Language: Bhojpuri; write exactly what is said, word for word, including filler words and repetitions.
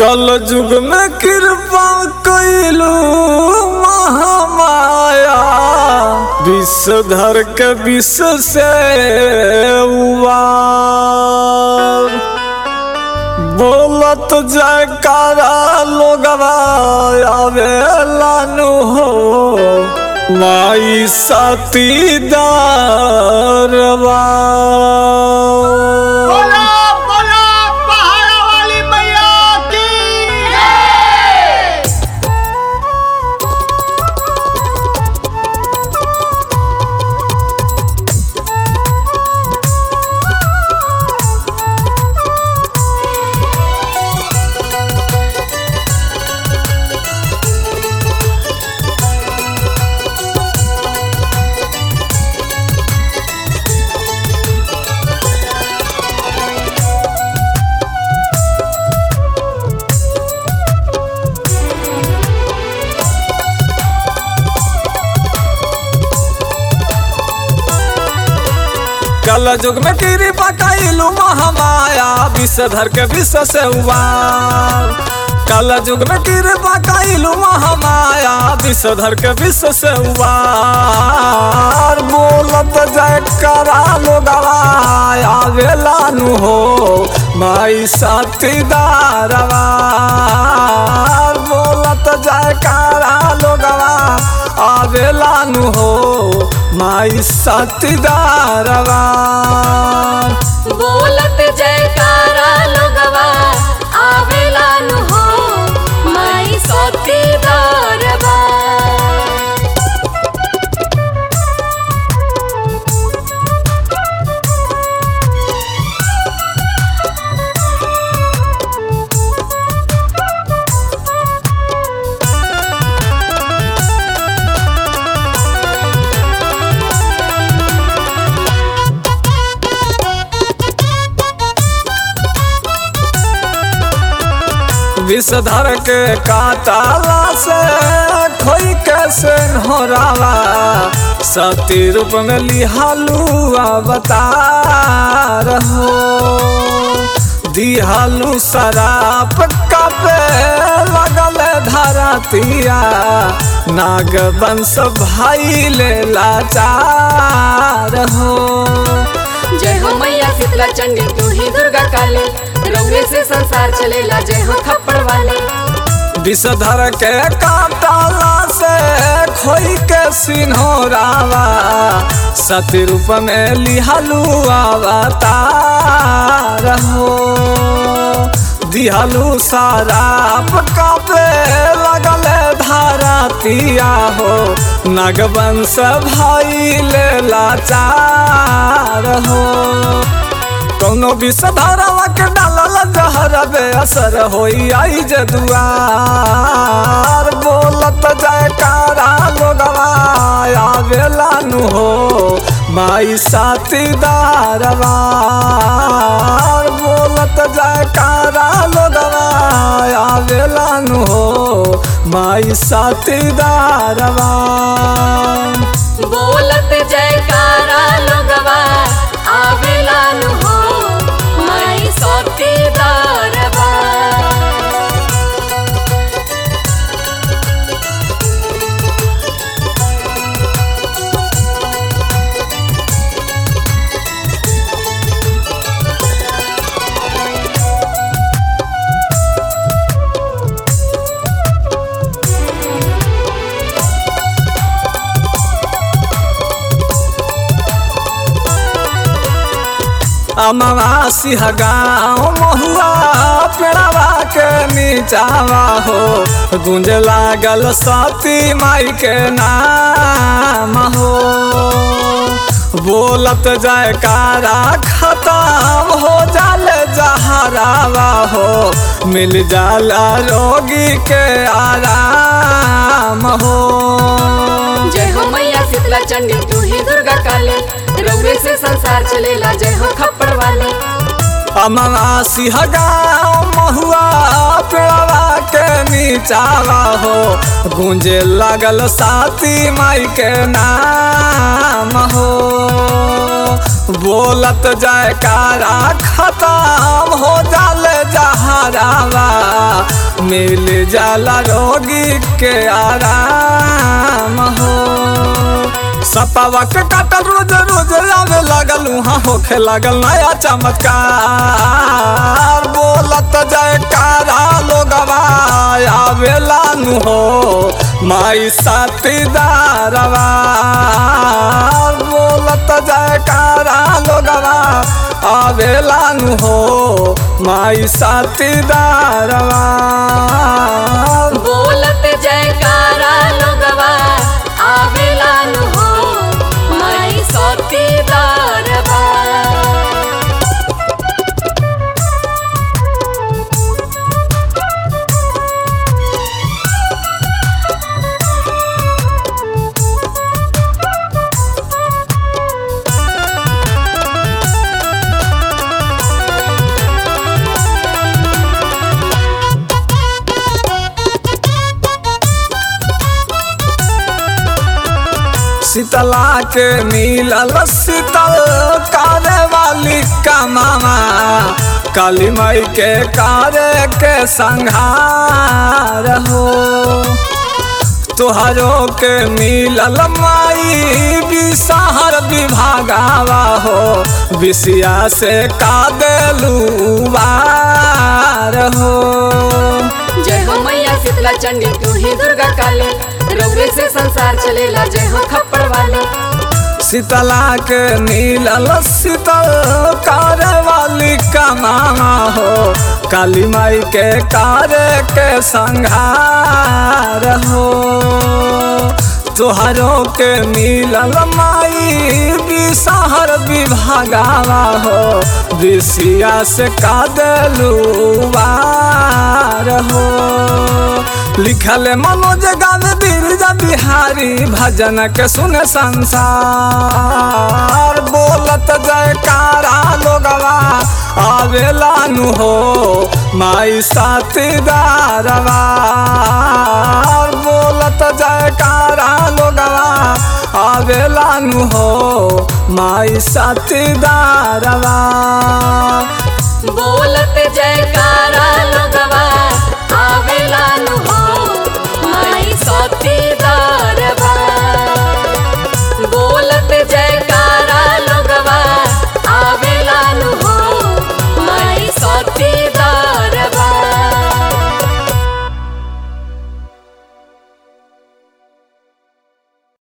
कल युग में कृपा कैलू महामाया, विषधर के विष से उबार। बोलत जयकारा लोगवा आवेलानु हो, माई सतीदारवा। कल युग में कृपा कैलू महामाया, विषधर के विष से उबार। कल युग में कृपा कैलू महामाया, विषधर के विष से उबार। बोलत जयकारा लोगवा आवेलानु हो, माई सतीदारवा। बोलत जयकारा लोगवा आवेलानु हो, माई सतीदारवा। बोलत जयकारा लोगवा आवेलानु हो, माई सतीदारवा। विषधर के काटाला से खोई कैसे नोरावा, सती रूप में लिहालू अवतार हो। दिहालू शराप कापे लगल धरतिया, नाग वंश भाई ले लाचार हो। जय हो मैया शीतला चंडी, तू ही दुर्गा काली, रउए से संसार चलेला। जय हो थप्पड़ वाले। विषधर के काटाला से खोई के सिन्होरावा, सती रूप में लिहालू अवतार हो। दिहालू शराप कापे लगल धरतिया हो, नागवंश भाई ले लाचार हो। कौनो विषधरवा के डालल जहर बेअसर होई आई जे दुआर। बोलत जयकारा लोगवा आवेलानु हो, माई सतीदारवा। बोलत जयकारा लोगवा आवेलानु हो, माई सतीदारवा। बोलत जयकारा लोगवा आवेलानु हो, माई सतीदारवा। अमावासी गाँव महुआ पेड़वा के नीचावा हो, गूंज लागल सती माई के नाम हो। बोलत जयकारा खत्म हो जाले जहरावा हो, मिल जाला रोगी के आराम हो। जय हो मैया शीतला चंडी, तू ही दुर्गा काली, रउए से संसार चलेला। जय हो थप्पड़ वाले। अमावासी गाँव महुआ पेड़वा के नीचावा हो, गूंजे लागल सती माई के नाम हो। बोलत जयकारा खत्म हो जाले जहरावा, मिल जाला रोगी के आराम हो। सपावा के काटल रोज रोज आवे लगल, वहाँ होखे लगल नया चमत्कार। बोलत जयकारा लोगवा आवेला नु हो माई साथीदारवा। बोलत जयकारा लोगवा आवेला नु हो माई साथीदारवा। बोलत जयकारा लोगवा आवेला नु हो माई साथीदारवा। शीतला के मिलल शीतल करे वाली कमामा, काली माई के करे के संहार हो। तुहरो के मिलल माई बिसहर विभागावा हो, बिसिया से का देलू बार हो। जय हो मैया शीतला चंडी तू ही दुर्गा काली, रउरे से संसार चलेला जय हो खप्पड़ वाली। शीतला के मिलल शीतल करे वाली कमामा हो, काली माई के करे के संहार हो। तुहरो के मिलल माई बिसहर विभागावा हो, बिसिया से का देलू बार हो। लिखल मनोज गावे बिरजा बिहारी, भजन के सुने संसार। बोलत जयकारा लोगवा आवेला नु हो माई साथीदारवा। बोलत जयकारा लोगवा आवेला नु हो माई साथीदारवा। बोलत जयकारा